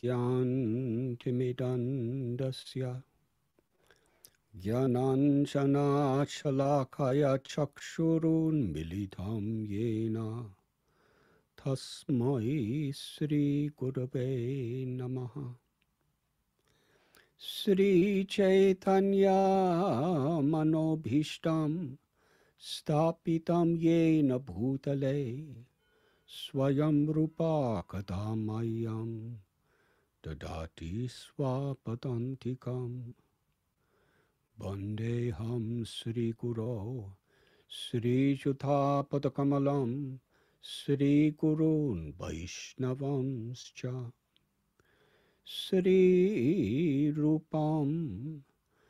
Ogyantimidantasya Jnananjanashalakaya chakshurun militam yena Tasmai Sri Gurave Namaha. Sri Chaitanya Manobhishtam Stapitam Yena Bhutale Swayam Rupa Kadamayam Dadati Swapadantikam Bandeham Sri Guru Sri Jutha Padakamalam Sri Gurun Vaishnavamscha Sri Rupam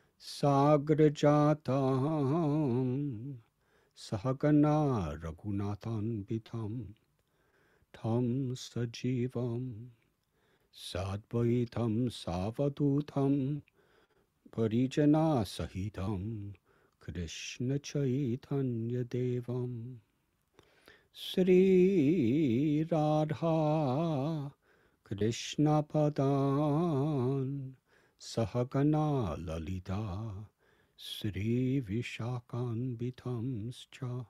Sagrajatam Sahagana Raghunathan Bitham Tam Sajivam Sadvaitam Savadutam Parijana Sahitam Krishna Chaitanya Devam Sri Radha Krishna Padan Sahagana Lalita Sri Vishakan Bitamscha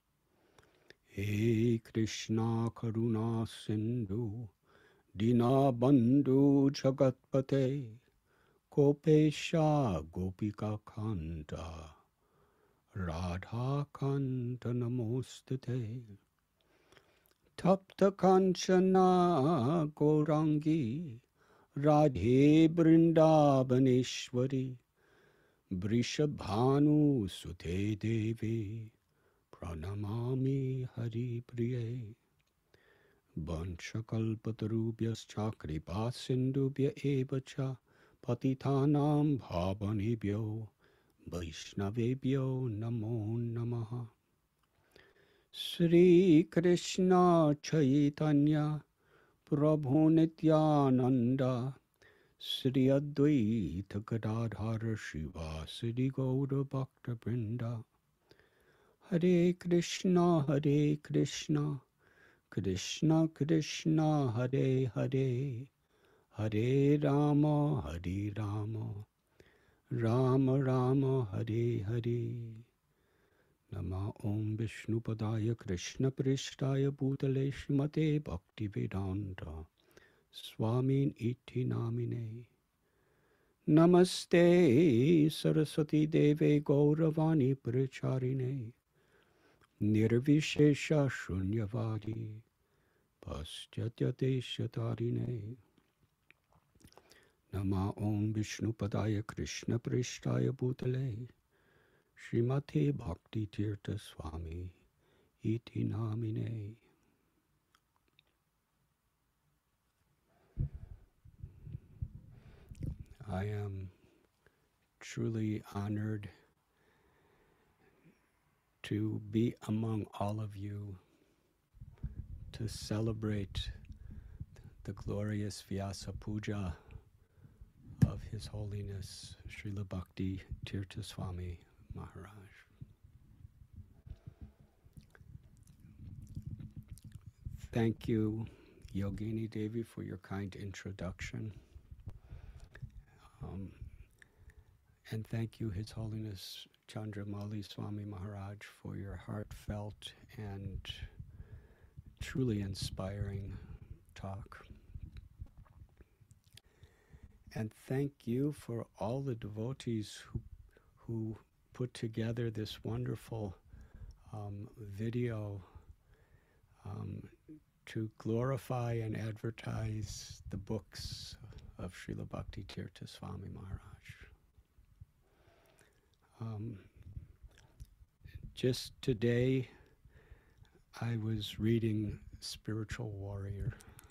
He Krishna Karuna Sindhu Dina Bandhu Jagatpate Gopesha Gopika Kanta Radha Kanta Namostate Tapta Kanchana Gaurangi Radhe Brindavaneshwari Vrishabhanu Sute Devi Pranamami Hari Priye Vanchakalpatarubhyascha kripa sindhubhya evacha patitanam bhavanebhyo Vaishnavebhyo namo namaha. Sri Krishna Chaitanya Prabhu Nityananda Sri Advaita Gadadhara Shiva Sri Gaura Bhakta Vrinda Hare Krishna Krishna Krishna Hare Hare Hare Rama Rama Rama Hare Hare. Nama Om Vishnupadaya Krishna Prishtaya Bhutale Shrimate Bhaktivedanta Swamin Iti Namine. Namaste Saraswati Deve Gauravani Pracharine Nirvishesha Shunyavadi Paschatya Deshatarine. Nama Om Vishnupadaya Krishna Prishtaya Bhutale Srimate Bhakti Tirtha Swami Iti Namine. I am truly honored to be among all of you to celebrate the glorious Vyasa Puja of His Holiness Srila Bhakti Tirtha Swami Maharaj. Thank you, Yogini Devi, for your kind introduction. And thank you, His Holiness Chandramauli Swami Maharaj, for your heartfelt and truly inspiring talk. And thank you for all the devotees who put together this wonderful video to glorify and advertise the books of Srila Bhakti Tirtha Swami Maharaj. Just today, I was reading Spiritual Warrior.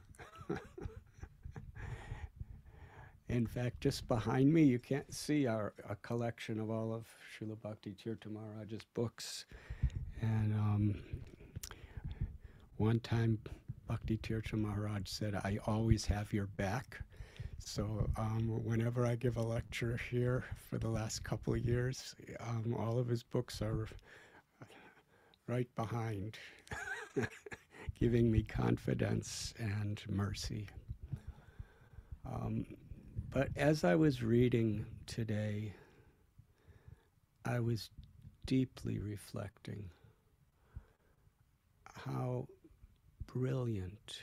In fact, just behind me, you can't see a collection of all of Srila Bhakti Tirtha Maharaj's books. And one time, Bhakti Tirtha Maharaj said, "I always have your back." So whenever I give a lecture here for the last couple of years, all of his books are right behind, giving me confidence and mercy. Um, but as I was reading today, I was deeply reflecting how brilliant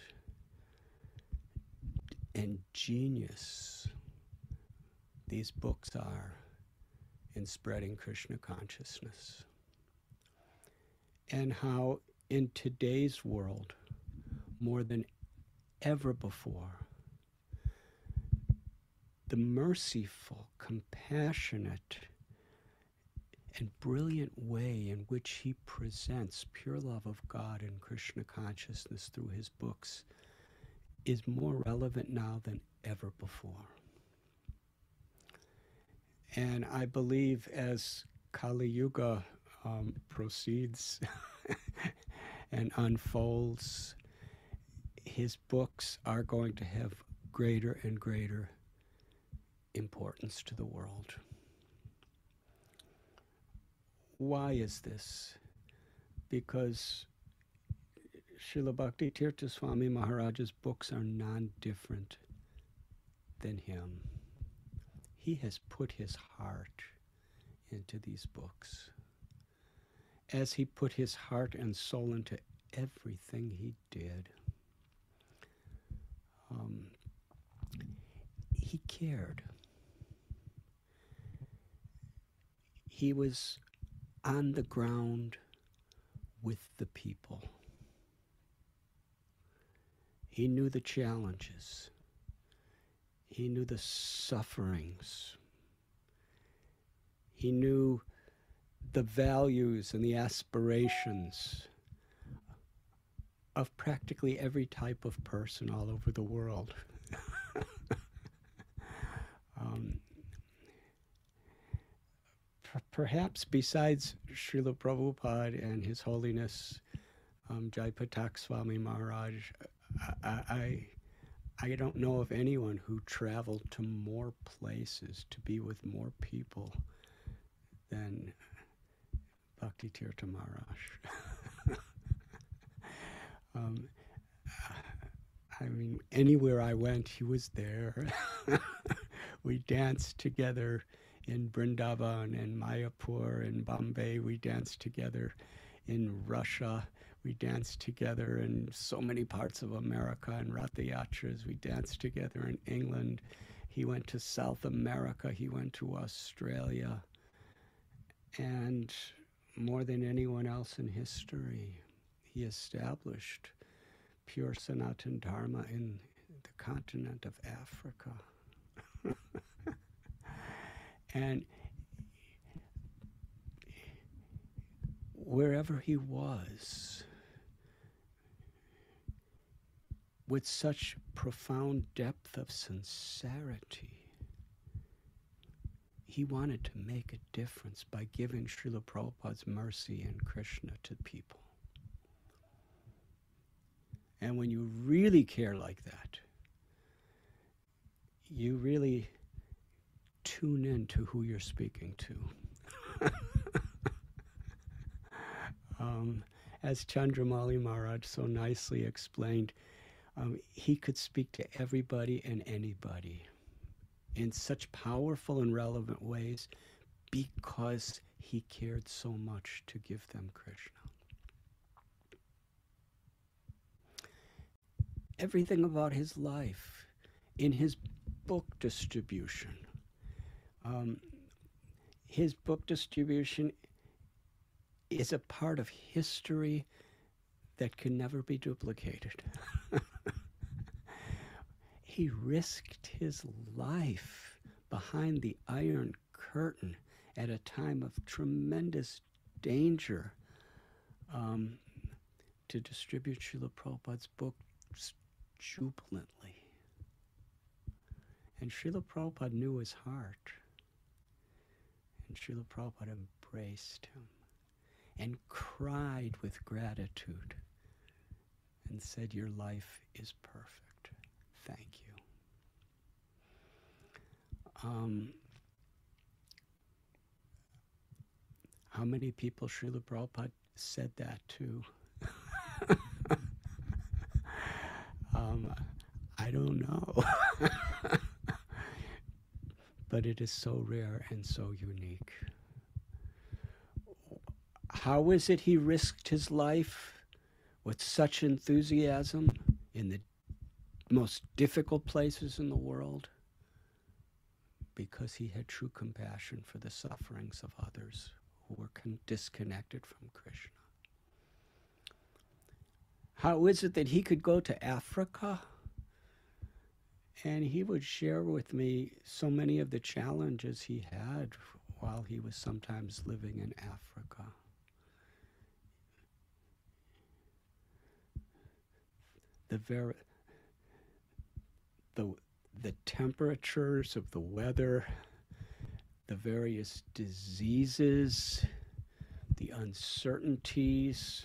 and genius these books are in spreading Krishna consciousness, and how in today's world, more than ever before, the merciful, compassionate, and brilliant way in which he presents pure love of God and Krishna consciousness through his books is more relevant now than ever before. And I believe as Kali Yuga proceeds and unfolds, his books are going to have greater and greater importance to the world. Why is this? Because Srila Bhakti Tirtha Swami Maharaj's books are non-different than him. He has put his heart into these books, as he put his heart and soul into everything he did. He cared. He was on the ground with the people. He knew the challenges. He knew the sufferings. He knew the values and the aspirations of practically every type of person all over the world. Perhaps besides Srila Prabhupada and His Holiness Jai Patak Swami Maharaj, I don't know of anyone who traveled to more places to be with more people than Bhakti Tirtha Maharaj. I mean, anywhere I went, he was there. We danced together in Vrindavan and Mayapur and Bombay. We danced together in Russia. We danced together in so many parts of America and Ratha Yatras. We danced together in England. He went to South America. He went to Australia. And more than anyone else in history, he established pure Sanatana Dharma in the continent of Africa. And wherever he was, with such profound depth of sincerity, he wanted to make a difference by giving Srila Prabhupada's mercy and Krishna to people. And when you really care like that, you really tune in to who you're speaking to. As Chandramali Maharaj so nicely explained, he could speak to everybody and anybody in such powerful and relevant ways because he cared so much to give them Krishna. Everything about his life, in his book distribution, his book distribution is a part of history that can never be duplicated. He risked his life behind the Iron Curtain at a time of tremendous danger to distribute Srila Prabhupada's books jubilantly. And Srila Prabhupada knew his heart. And Srila Prabhupada embraced him and cried with gratitude and said, "Your life is perfect. Thank you." How many people Srila Prabhupada said that to? I don't know. but it is so rare and so unique. How is it he risked his life with such enthusiasm in the most difficult places in the world? Because he had true compassion for the sufferings of others who were disconnected from Krishna. How is it that he could go to Africa and he would share with me so many of the challenges he had while he was sometimes living in Africa? The temperatures of the weather, the various diseases, the uncertainties.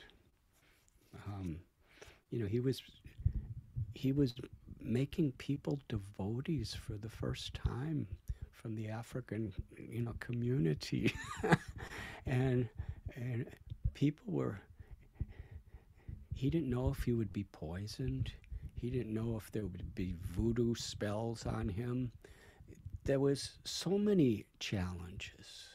He was making people devotees for the first time from the African, community, and people were. He didn't know if he would be poisoned. He didn't know if there would be voodoo spells on him. There was so many challenges.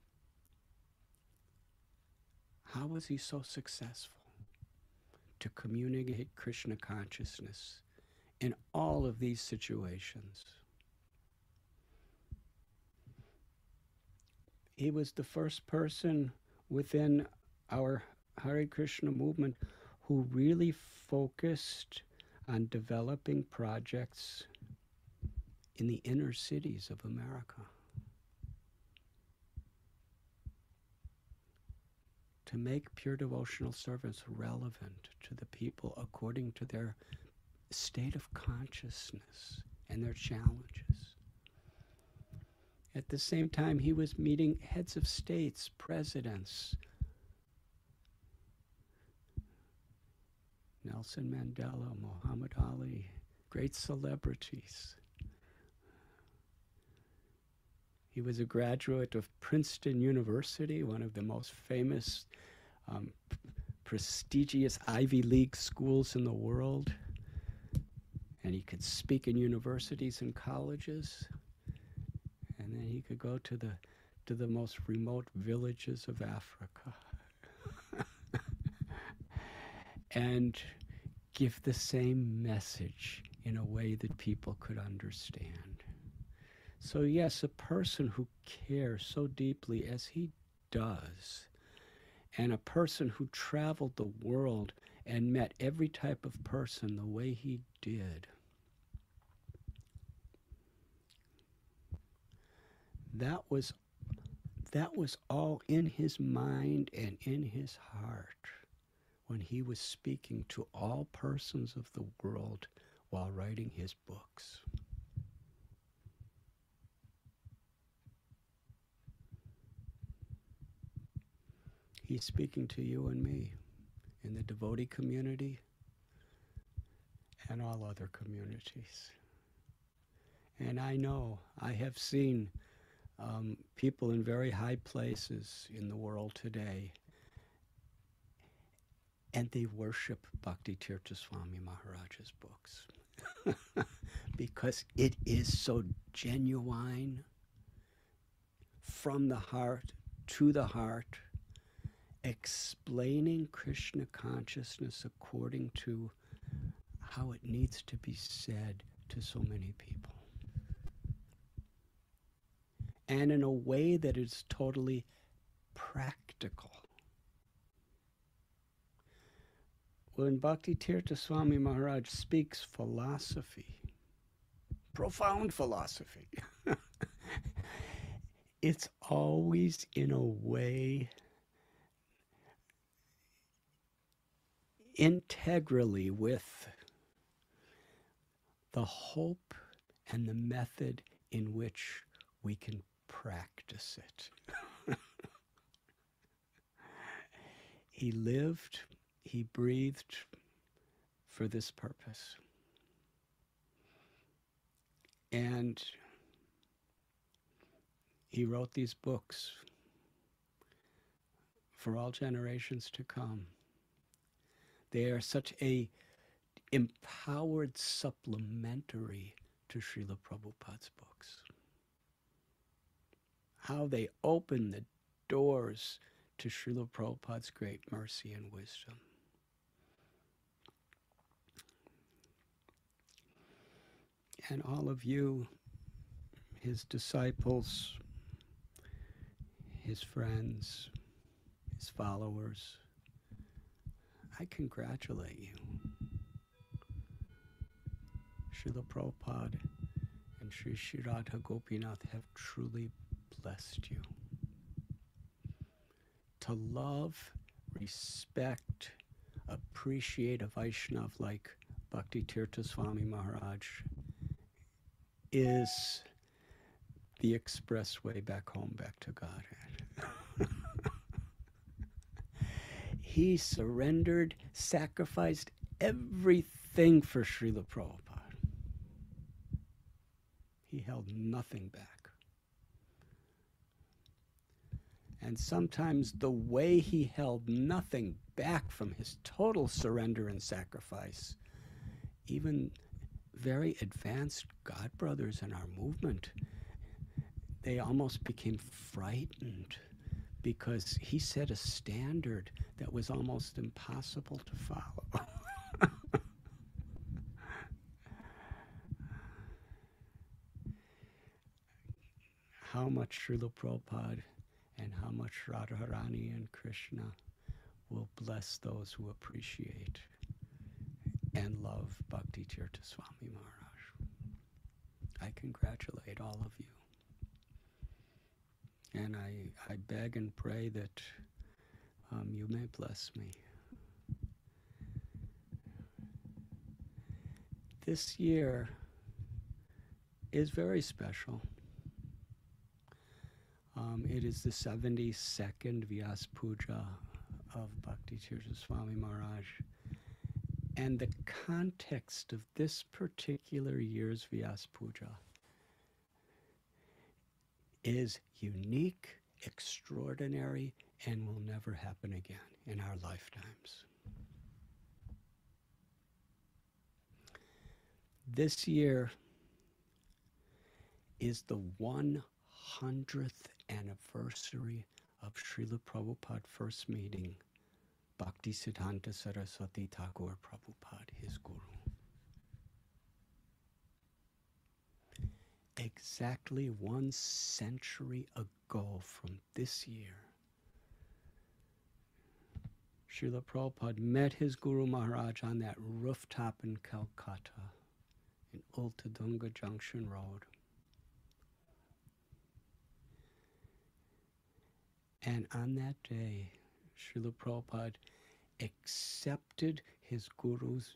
How was he so successful to communicate Krishna consciousness in all of these situations? He was the first person within our Hare Krishna movement who really focused on developing projects in the inner cities of America to make pure devotional service relevant to the people according to their state of consciousness and their challenges. At the same time, he was meeting heads of states, presidents, Nelson Mandela, Muhammad Ali, great celebrities. He was a graduate of Princeton University, one of the most famous, prestigious Ivy League schools in the world. And he could speak in universities and colleges. And then he could go to the most remote villages of Africa and give the same message in a way that people could understand. So yes, a person who cares so deeply as he does, and a person who traveled the world and met every type of person the way he did, that was all in his mind and in his heart when he was speaking to all persons of the world while writing his books. He's speaking to you and me in the devotee community and all other communities. And I know, I have seen people in very high places in the world today, and they worship Bhakti Tirtha Swami Maharaj's books because it is so genuine, from the heart to the heart, explaining Krishna consciousness according to how it needs to be said to so many people. And in a way that is totally practical. When Bhakti Tirtha Swami Maharaj speaks philosophy, profound philosophy, it's always in a way integrally with the hope and the method in which we can practice it. He lived, he breathed for this purpose. And he wrote these books for all generations to come. They are such a empowered supplementary to Srila Prabhupada's books. how they open the doors to Srila Prabhupada's great mercy and wisdom. And all of you, his disciples, his friends, his followers, I congratulate you. Srila Prabhupada and Sri Sri Radha Gopinath have truly blessed you. To love, respect, appreciate a Vaishnav like Bhakti Tirtha Swami Maharaj is the express way back home, back to Godhead. He surrendered, sacrificed everything for Srila Prabhupada. He held nothing back. And sometimes the way he held nothing back from his total surrender and sacrifice, even very advanced God brothers in our movement, they almost became frightened because he set a standard that was almost impossible to follow. How much Srila Prabhupada and how much Radharani and Krishna will bless those who appreciate and love Bhakti Tirtha Swami Maharaj. I congratulate all of you. And I beg and pray that you may bless me. This year is very special. It is the 72nd Vyas Puja of Bhakti Tirtha Swami Maharaj. And the context of this particular year's Vyas Puja is unique, extraordinary, and will never happen again in our lifetimes. This year is the 100th anniversary of Srila Prabhupada first meeting Bhakti Siddhanta Saraswati Thakur Prabhupada, his guru. Exactly 1 century ago from this year, Srila Prabhupada met his Guru Maharaj on that rooftop in Calcutta, in Ultadunga Junction Road. And on that day, Srila Prabhupada accepted his Guru's,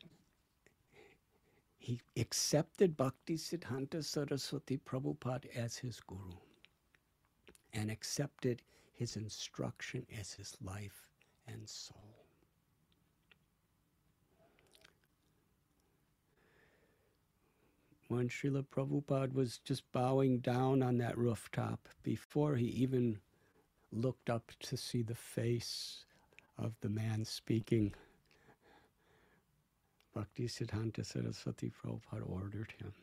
he accepted Bhakti Siddhanta Saraswati Prabhupada as his Guru and accepted his instruction as his life and soul. When Srila Prabhupada was just bowing down on that rooftop, before he even looked up to see the face of the man speaking, Bhakti Siddhanta Saraswati Prabhupada ordered him,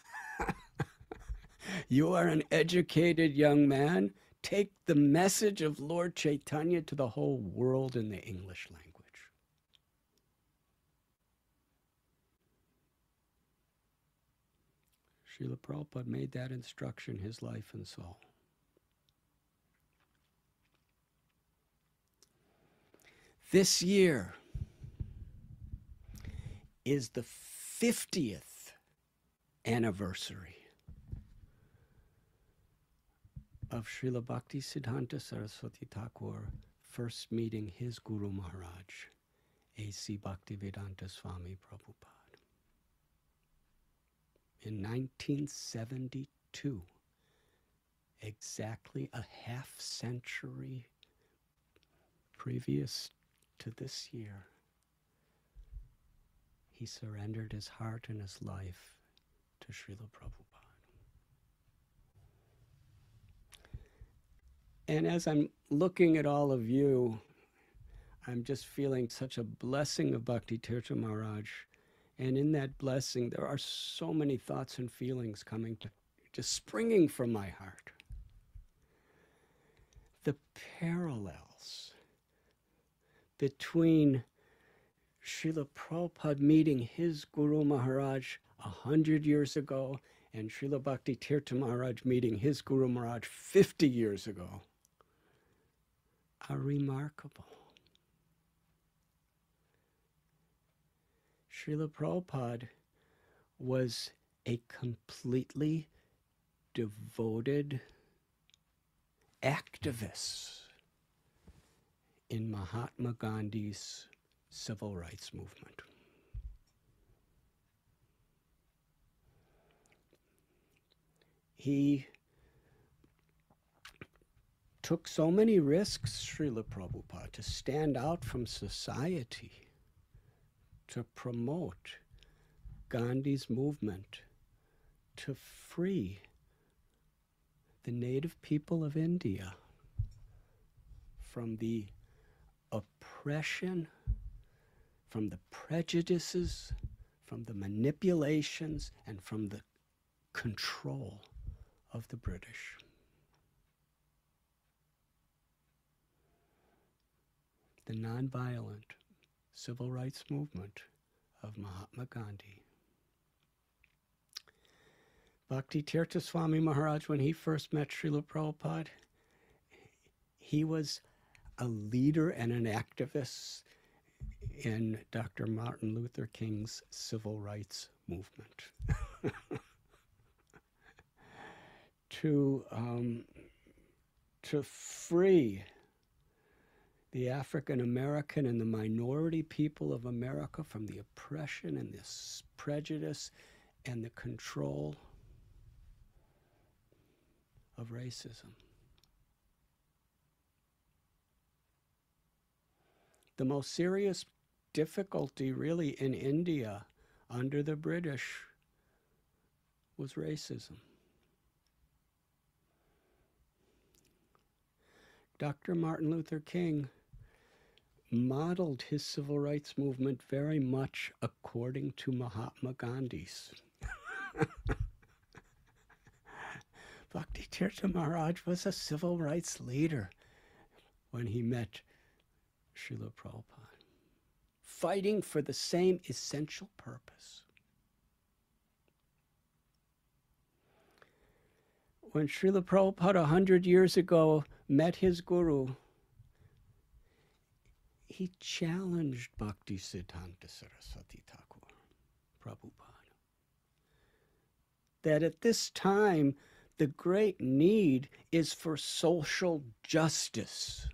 "You are an educated young man. Take the message of Lord Chaitanya to the whole world in the English language." Srila Prabhupada made that instruction his life and soul. This year is the 50th anniversary of Srila Bhakti Siddhanta Saraswati Thakur first meeting his Guru Maharaj, A.C. Bhaktivedanta Swami Prabhupada. In 1972, exactly a half century previous to this year, he surrendered his heart and his life to Srila Prabhupada. And as I'm looking at all of you, I'm just feeling such a blessing of Bhakti Tirtha Maharaj. And in that blessing, there are so many thoughts and feelings coming to, just springing from my heart. the parallels between Srila Prabhupada meeting his Guru Maharaj 100 years ago and Srila Bhakti Tirtha Maharaj meeting his Guru Maharaj 50 years ago are remarkable. Srila Prabhupada was a completely devoted activist in Mahatma Gandhi's civil rights movement. He took so many risks, Srila Prabhupada, to stand out from society, to promote Gandhi's movement to free the native people of India from the oppression, from the prejudices, from the manipulations, and from the control of the British. The nonviolent civil rights movement of Mahatma Gandhi. Bhakti Tirtha Swami Maharaj, when he first met Srila Prabhupada, he was a leader and an activist in Dr. Martin Luther King's civil rights movement. To free the African American and the minority people of America from the oppression and this prejudice and the control of racism. The most serious difficulty really in India under the British was racism. Dr. Martin Luther King modeled his civil rights movement very much according to Mahatma Gandhi's. Bhakti Tirtha Maharaj was a civil rights leader when he met Srila Prabhupada, fighting for the same essential purpose. When Srila Prabhupada 100 years ago met his guru, he challenged Bhakti Siddhanta Saraswati Thakur, Prabhupada, that at this time the great need is for social justice.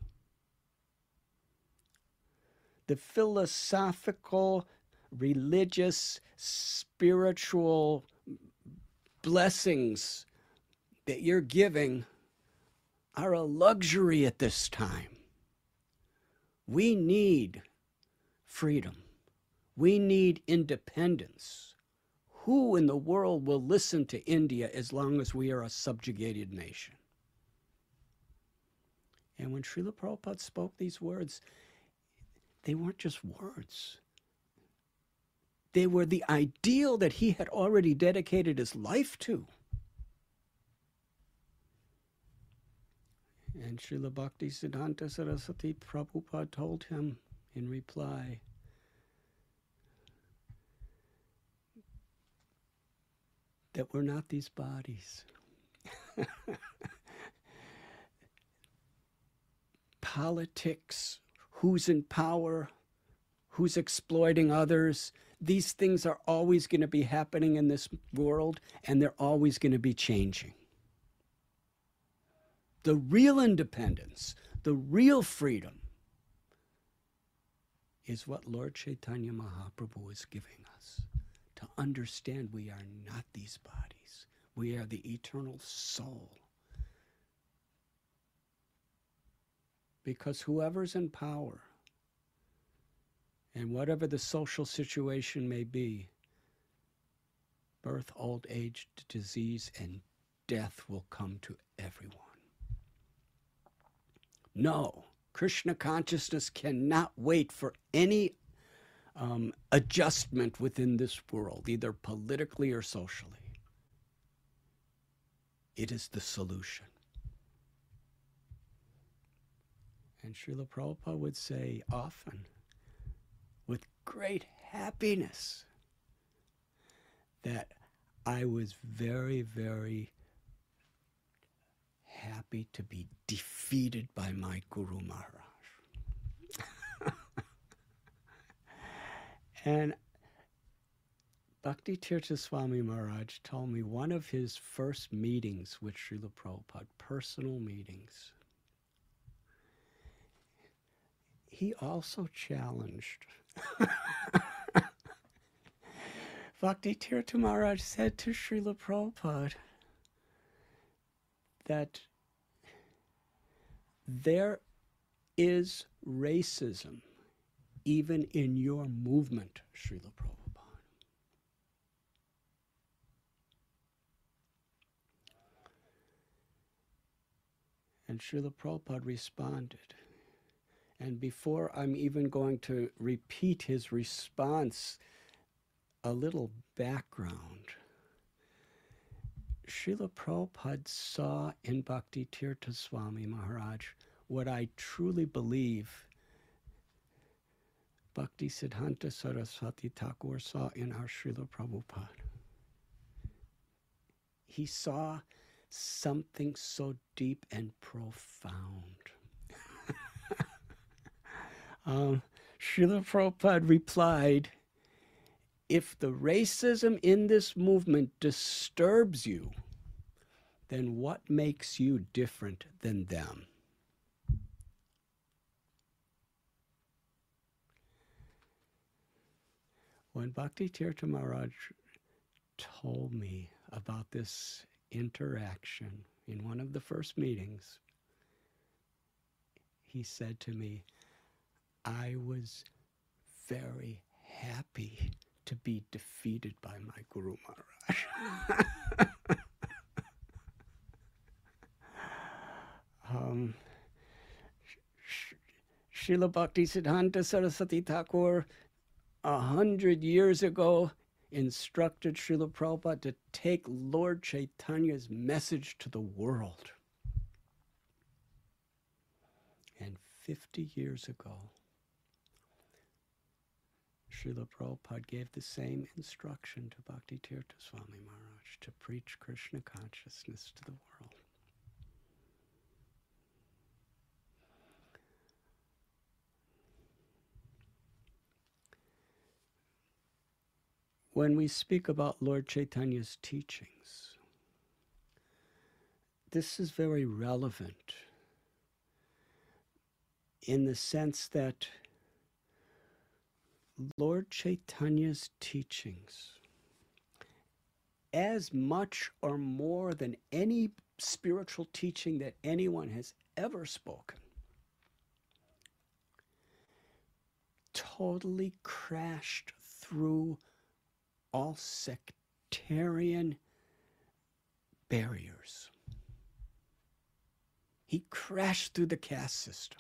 The philosophical, religious, spiritual blessings that you're giving are a luxury at this time. We need freedom. We need independence. Who in the world will listen to India as long as we are a subjugated nation? And when Srila Prabhupada spoke these words, they weren't just words. They were the ideal that he had already dedicated his life to. And Srila Bhakti Siddhanta Saraswati Prabhupada told him in reply, that we're not these bodies. Politics, who's in power, who's exploiting others, these things are always going to be happening in this world, and they're always going to be changing. The real independence, the real freedom is what Lord Chaitanya Mahaprabhu is giving us. To understand we are not these bodies. We are the eternal soul. Because whoever's in power, and whatever the social situation may be, birth, old age, disease, and death will come to everyone. No, Krishna consciousness cannot wait for any adjustment within this world, either politically or socially. It is the solution. And Srila Prabhupada would say often, with great happiness, that I was very, very happy to be defeated by my Guru Maharaj. And Bhakti Tirtha Swami Maharaj told me one of his first meetings with Srila Prabhupada, personal meetings, he also challenged. Bhakti Tirtha Maharaj said to Srila Prabhupada that there is racism even in your movement, Srila Prabhupada. And Srila Prabhupada responded. And before I'm even going to repeat his response, a little background. Srila Prabhupada saw in Bhakti Tirtha Swami Maharaj what I truly believe Bhakti Siddhanta Saraswati Thakur saw in our Srila Prabhupada. He saw something so deep and profound. Srila Prabhupada replied, if the racism in this movement disturbs you, then what makes you different than them? When Bhakti Tirtha Maharaj told me about this interaction in one of the first meetings, he said to me, I was very happy to be defeated by my Guru Maharaj. Srila Bhakti Siddhanta Saraswati Thakur 100 years ago instructed Srila Prabhupada to take Lord Chaitanya's message to the world. And 50 years ago, Srila Prabhupada gave the same instruction to Bhakti Tirtha Swami Maharaj to preach Krishna consciousness to the world. When we speak about Lord Chaitanya's teachings, this is very relevant in the sense that Lord Chaitanya's teachings, as much or more than any spiritual teaching that anyone has ever spoken, totally crashed through all sectarian barriers. He crashed through the caste system.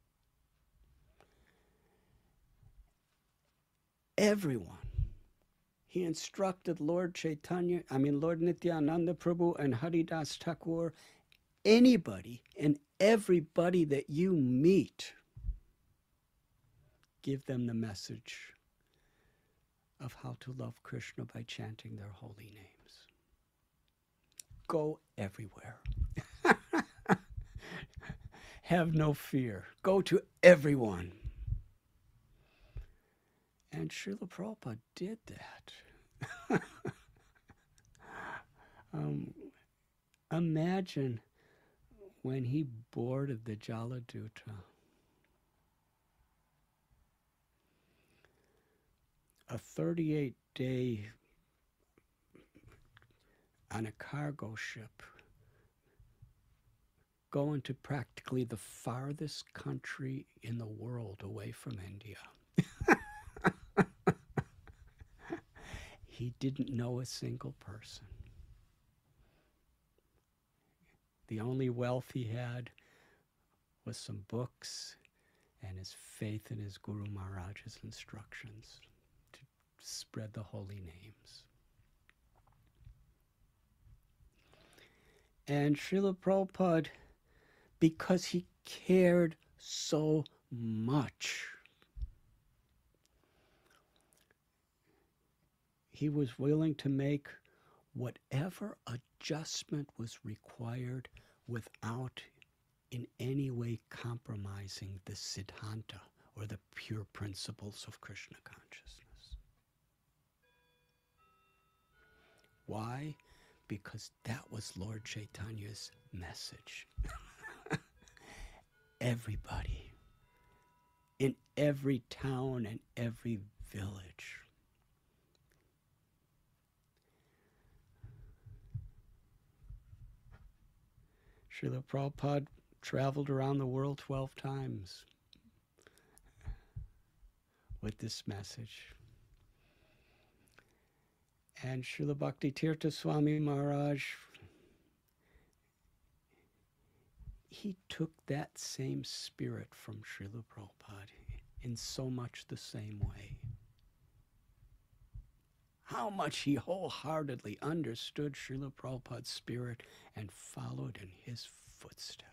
Everyone. He instructed Lord Nityananda Prabhu and Haridas Thakur, anybody and everybody that you meet, give them the message of how to love Krishna by chanting their holy names. Go everywhere. Have no fear. Go to everyone. And Srila Prabhupada did that. Imagine when he boarded the Jaladuta, a 38-day on a cargo ship, going to practically the farthest country in the world away from India. He didn't know a single person. The only wealth he had was some books and his faith in his Guru Maharaj's instructions to spread the holy names. And Srila Prabhupada, because he cared so much. He was willing to make whatever adjustment was required without in any way compromising the Siddhanta, or the pure principles of Krishna consciousness. Why? Because that was Lord Chaitanya's message. Everybody, in every town and every village, Srila Prabhupada traveled around the world 12 times with this message. And Srila Bhaktitirtha Swami Maharaj, he took that same spirit from Srila Prabhupada in so much the same way. How much he wholeheartedly understood Srila Prabhupada's spirit and followed in his footsteps.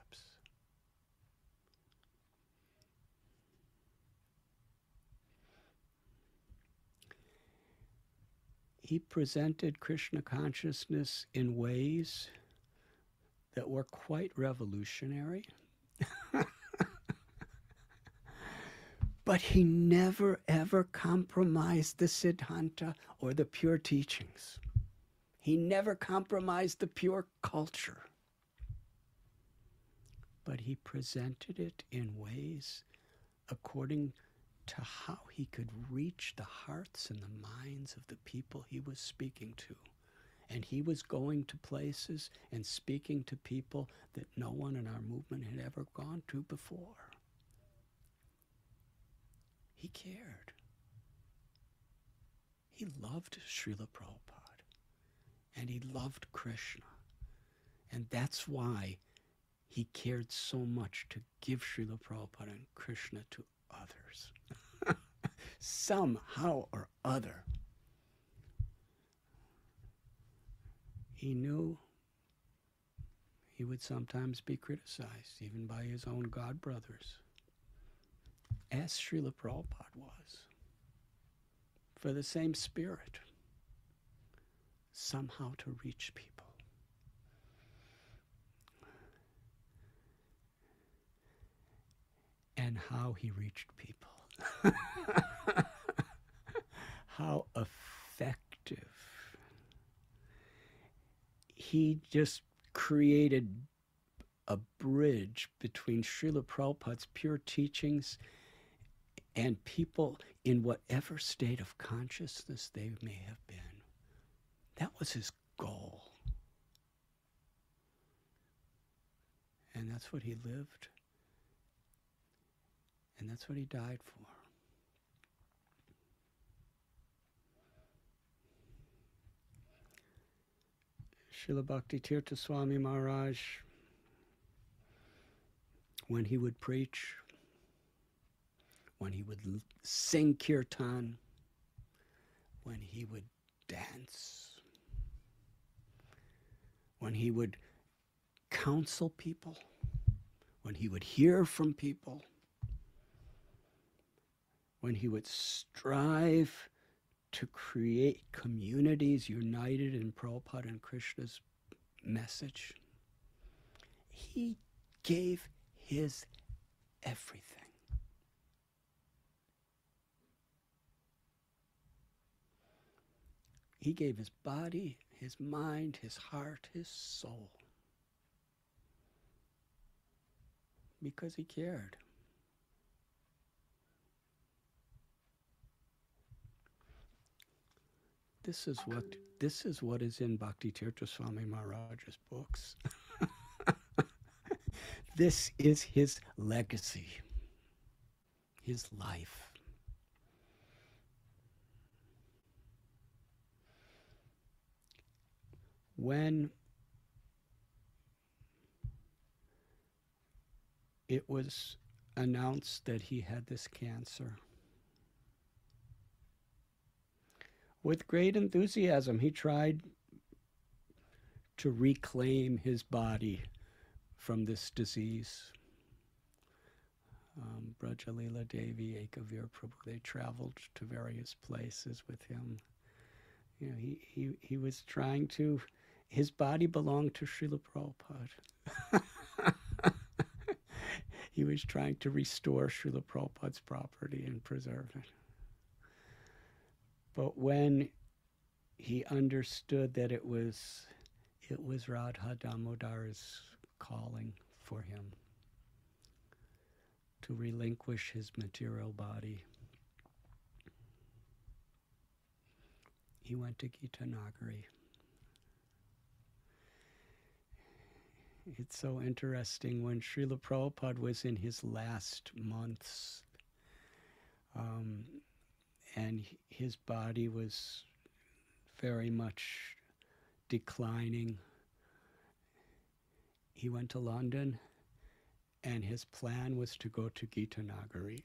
He presented Krishna consciousness in ways that were quite revolutionary. But he never ever compromised the Siddhanta or the pure teachings. He never compromised the pure culture. But he presented it in ways according to how he could reach the hearts and the minds of the people he was speaking to. And he was going to places and speaking to people that no one in our movement had ever gone to before. He cared. He loved Srila Prabhupada. And he loved Krishna. And that's why he cared so much to give Srila Prabhupada and Krishna to others. Somehow or other. He knew he would sometimes be criticized, even by his own god brothers, as Srila Prabhupada was, for the same spirit, somehow to reach people. And how he reached people. How effective. He just created a bridge between Srila Prabhupada's pure teachings and people in whatever state of consciousness they may have been. That was his goal. And that's what he lived. And that's what he died for. Srila Bhaktitirtha Swami Maharaj, when he would preach, when he would sing kirtan, when he would dance, when he would counsel people, when he would hear from people, when he would strive to create communities united in Prabhupada and Krishna's message, he gave his everything. He gave his body, his mind, his heart, his soul, because he cared. This is what is in Bhaktitirtha Swami Maharaj's books. This is his legacy, his life. When it was announced that he had this cancer, with great enthusiasm, he tried to reclaim his body from this disease. Brajalila Devi, Ekavir Prabhu, they traveled to various places with him. You know, he was trying to, his body belonged to Srila Prabhupada. He was trying to restore Srila Prabhupada's property and preserve it. But when he understood that it was Radha Damodar's calling for him to relinquish his material body, he went to Gita Nagari. It's so interesting, when Srila Prabhupada was in his last months, and his body was very much declining, he went to London, and his plan was to go to Gita Nagari.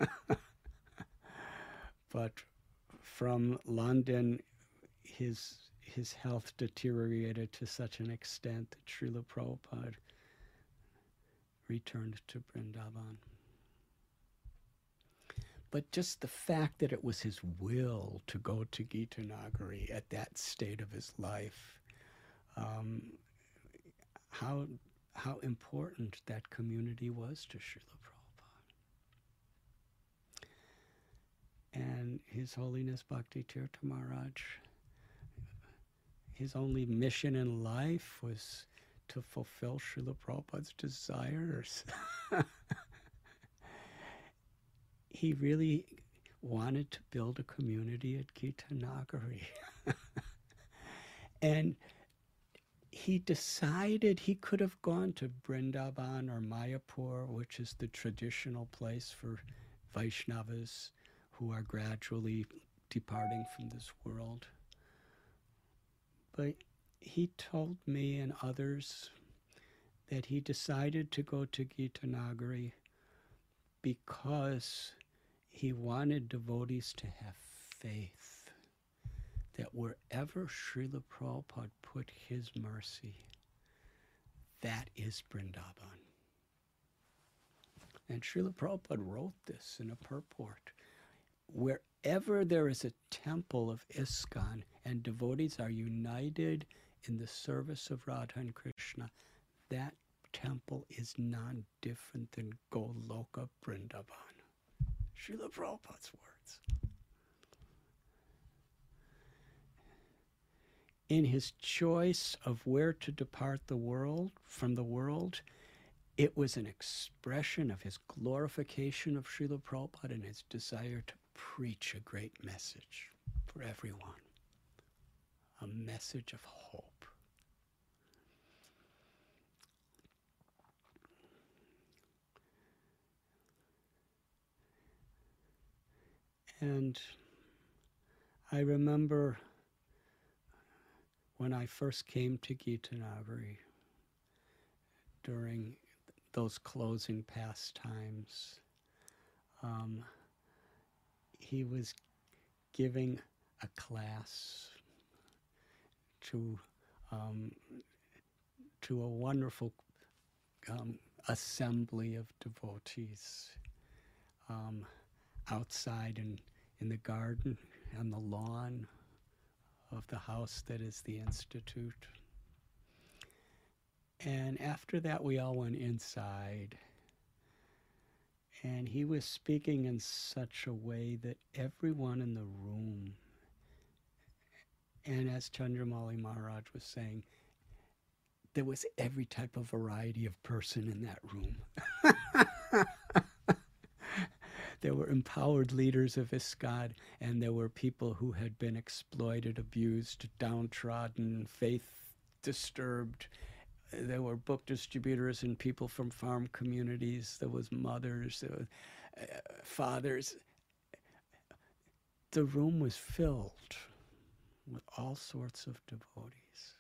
But from London, his health deteriorated to such an extent that Srila Prabhupada returned to Vrindavan. But just the fact that it was his will to go to Gita Nagari at that state of his life, how important that community was to Srila Prabhupada. And His Holiness Bhakti Tirtha Maharaj, his only mission in life was to fulfill Srila Prabhupada's desires. He really wanted to build a community at Gita Nagari. And he decided he could have gone to Vrindavan or Mayapur, which is the traditional place for Vaishnavas who are gradually departing from this world. But he told me and others that he decided to go to Gita Nagari because he wanted devotees to have faith that wherever Srila Prabhupada put his mercy, that is Vrindavan. And Srila Prabhupada wrote this in a purport. Wherever there is a temple of ISKCON and devotees are united in the service of Radha and Krishna, that temple is none different than Goloka Vrindavan. Srila Prabhupada's words. In his choice of where to depart from the world, it was an expression of his glorification of Srila Prabhupada and his desire to preach a great message for everyone, a message of hope. And I remember when I first came to Gita Nagari during those closing pastimes, he was giving a class to a wonderful assembly of devotees outside in the garden, on the lawn of the house that is the Institute. And after that, we all went inside. And he was speaking in such a way that everyone in the room, and as Chandramauli Maharaj was saying, there was every type of variety of person in that room. There were empowered leaders of ISKCON, and there were people who had been exploited, abused, downtrodden, faith disturbed. There were book distributors and people from farm communities. There was mothers, there were fathers. The room was filled with all sorts of devotees.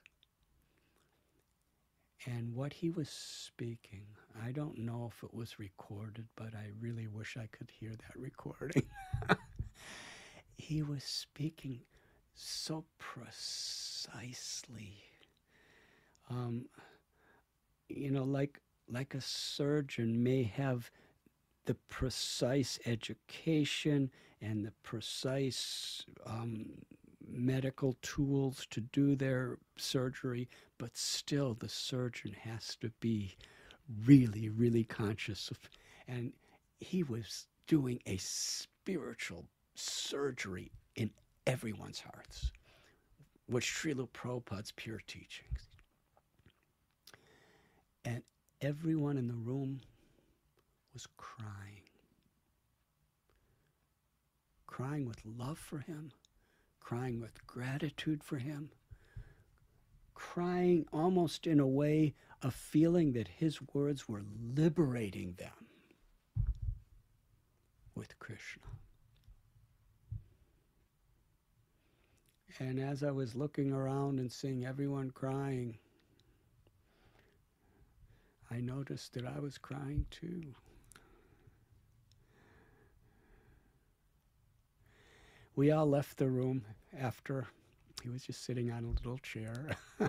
And what he was speaking, I don't know if it was recorded, but I really wish I could hear that recording. He was speaking so precisely. You know, like a surgeon may have the precise education and the precise medical tools to do their surgery, but still the surgeon has to be really, really conscious of. And he was doing a spiritual surgery in everyone's hearts, with Srila Prabhupada's pure teachings. And everyone in the room was crying with love for him, crying with gratitude for him, crying almost in a way of feeling that his words were liberating them with Krishna. And as I was looking around and seeing everyone crying, I noticed that I was crying too. We all left the room after. He was just sitting on a little chair.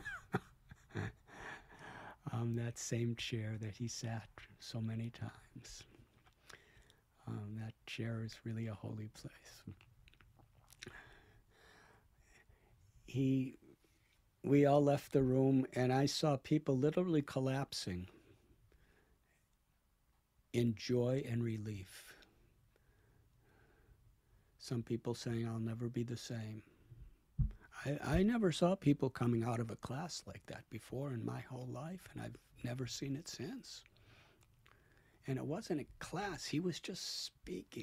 That same chair that he sat so many times. That chair is really a holy place. We all left the room, and I saw people literally collapsing in joy and relief. Some people saying, I'll never be the same. I never saw people coming out of a class like that before in my whole life, and I've never seen it since. And it wasn't a class, he was just speaking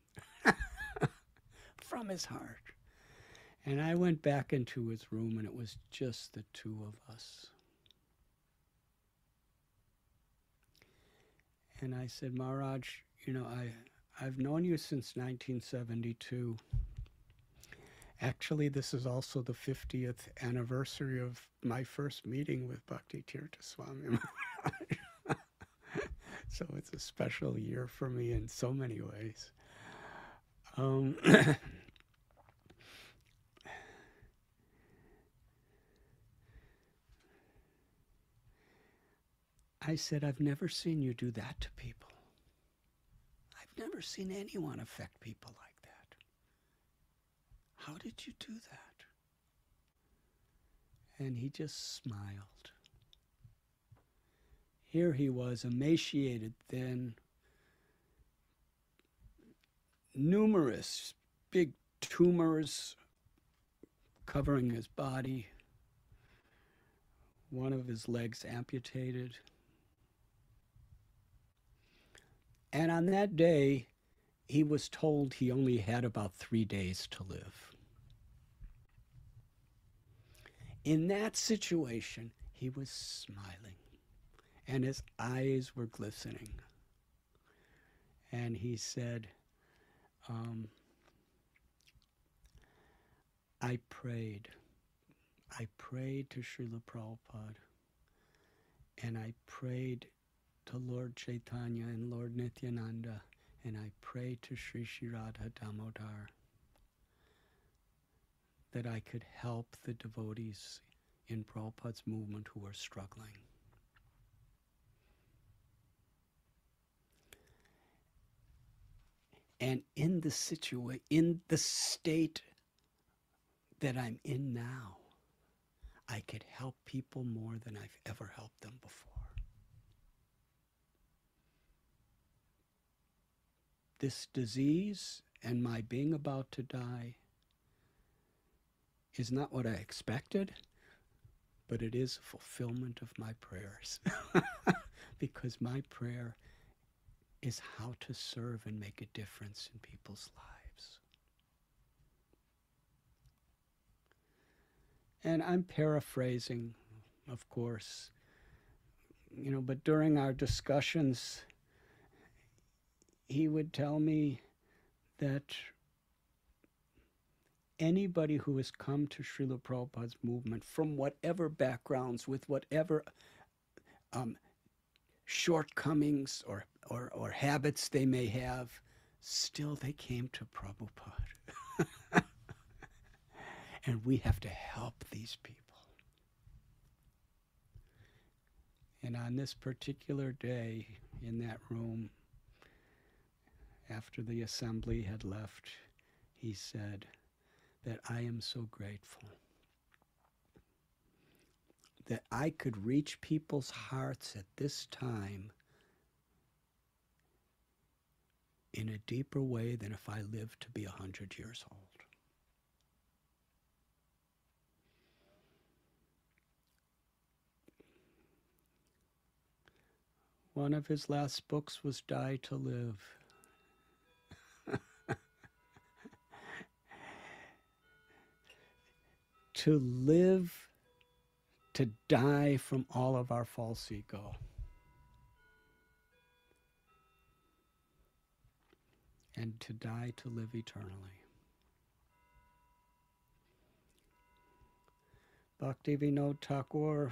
from his heart. And I went back into his room, and it was just the two of us. And I said, Maharaj, you know, I've known you since 1972. Actually, this is also the 50th anniversary of my first meeting with Bhakti Tirtha Swami Maharaj. So it's a special year for me in so many ways. I said, I've never seen you do that to people. I've never seen anyone affect people like that. How did you do that? And he just smiled. Here he was, emaciated, thin, numerous big tumors covering his body, one of his legs amputated. And on that day, he was told he only had about 3 days to live. In that situation, he was smiling, and his eyes were glistening. And he said, I prayed to Srila Prabhupada, and I prayed to Lord Chaitanya and Lord Nityananda, and I prayed to Sri Sri Radha Damodar that I could help the devotees in Prabhupada's movement who are struggling. And in the state that I'm in now, I could help people more than I've ever helped them before. This disease and my being about to die is not what I expected, but it is a fulfillment of my prayers. Because my prayer is how to serve and make a difference in people's lives. And I'm paraphrasing, of course, but during our discussions, he would tell me that anybody who has come to Srila Prabhupada's movement from whatever backgrounds, with whatever shortcomings or habits they may have, still they came to Prabhupada. And we have to help these people. And on this particular day in that room, after the assembly had left, he said that I am so grateful that I could reach people's hearts at this time in a deeper way than if I lived to be 100 years old. One of his last books was Die to Live. To live, to die from all of our false ego. And to die to live eternally. Bhaktivinoda Thakur,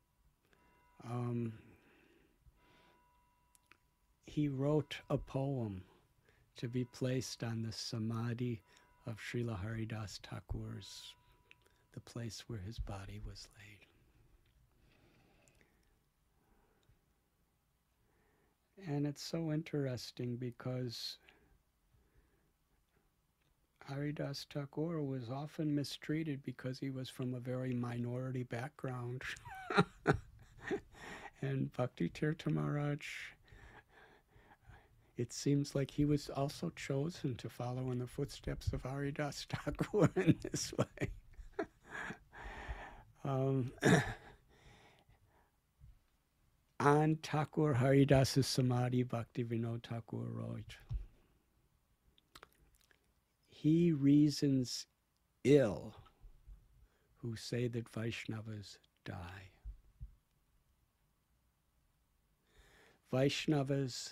he wrote a poem to be placed on the samadhi of Srila Haridas Thakur's, the place where his body was laid. And it's so interesting because Haridas Thakur was often mistreated because he was from a very minority background. And Bhakti Tirtha Maharaj, it seems like he was also chosen to follow in the footsteps of Haridas Thakur in this way. On Thakur Haridas's Samadhi, Bhaktivinoda Thakur wrote, "He reasons ill who say that Vaishnavas die. Vaishnavas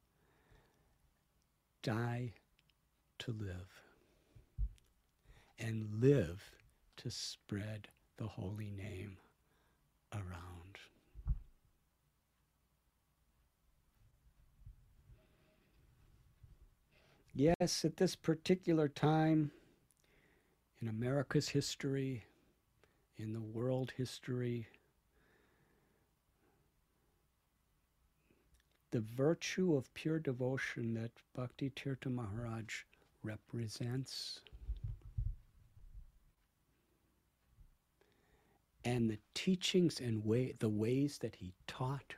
die to live, and live to spread the holy name around." Yes, at this particular time in America's history, in the world history, the virtue of pure devotion that Bhakti Tirtha Maharaj represents, and the teachings and the ways that he taught,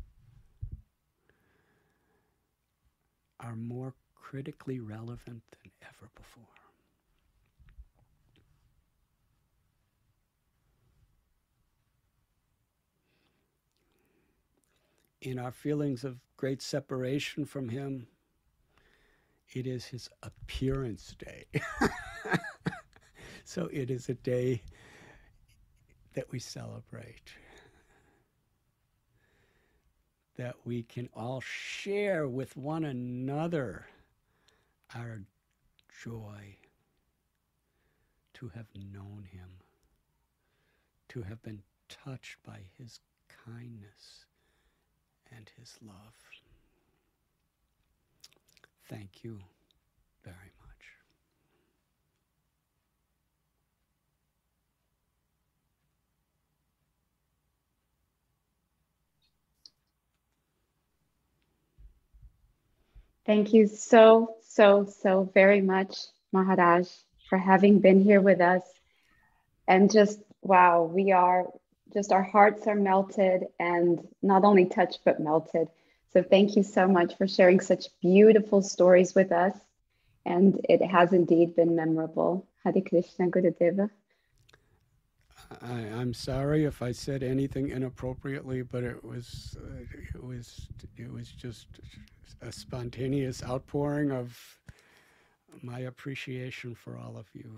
are more critically relevant than ever before. In our feelings of great separation from him, it is his appearance day. So it is a day that we celebrate, that we can all share with one another our joy to have known him, to have been touched by his kindness and his love. Thank you very much. Thank you so very much, Maharaj, for having been here with us. And just, wow, our hearts are melted, and not only touched, but melted. So thank you so much for sharing such beautiful stories with us. And it has indeed been memorable. Hare Krishna, Gurudeva. I'm sorry if I said anything inappropriately, but it was just a spontaneous outpouring of my appreciation for all of you.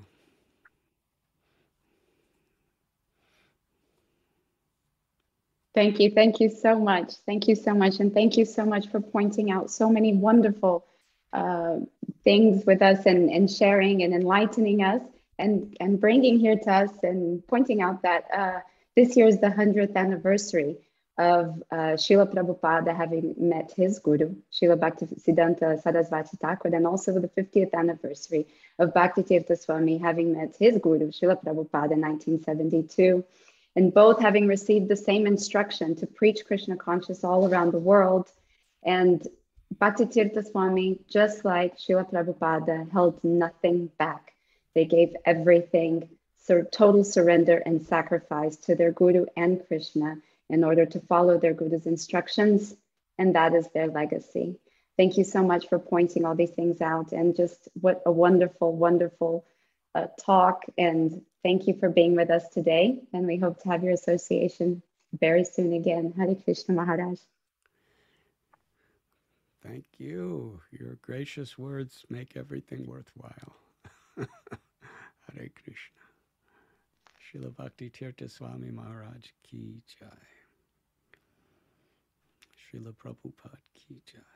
Thank you so much. Thank you so much. And thank you so much for pointing out so many wonderful things with us, and sharing and enlightening us, and bringing here to us and pointing out that this year is the 100th anniversary of Srila Prabhupada having met his guru, Srila Bhaktisiddhanta Sarasvati Thakur, and also the 50th anniversary of Bhaktitirtha Swami having met his guru, Srila Prabhupada, in 1972. And both having received the same instruction to preach Krishna consciousness all around the world. And Bhattitirtha Swami, just like Srila Prabhupada, held nothing back. They gave everything, total surrender and sacrifice to their Guru and Krishna in order to follow their Guru's instructions, and that is their legacy. Thank you so much for pointing all these things out, and just what a wonderful, wonderful talk. And thank you for being with us today, and we hope to have your association very soon again. Hare Krishna Maharaj. Thank you. Your gracious words make everything worthwhile. Hare Krishna. Srila Bhakti Tirtha Swami Maharaj ki jai. Srila Prabhupada ki jai.